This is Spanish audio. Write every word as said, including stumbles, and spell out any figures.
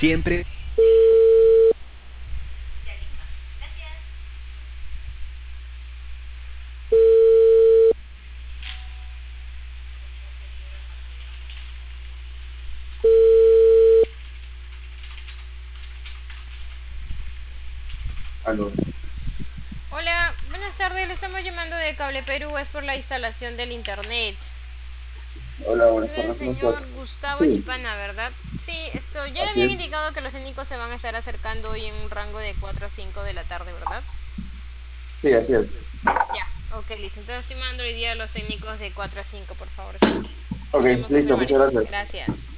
siempre. Aló. Hola, buenas tardes, le estamos llamando de Cable Perú, es por la instalación del internet. Hola, Es buenas el tardes, ¿cómo estás? señor Gustavo Sí, Chipana, ¿verdad? Sí, esto, ya le así habían es. indicado que los técnicos se van a estar acercando hoy en un rango de cuatro a cinco de la tarde, ¿verdad? Sí, así es. Ya, ok, listo. Entonces estoy mandando hoy día a los técnicos de cuatro a cinco, por favor, ¿sí? Ok, Queremos listo, confirmar muchas eso. gracias. Gracias.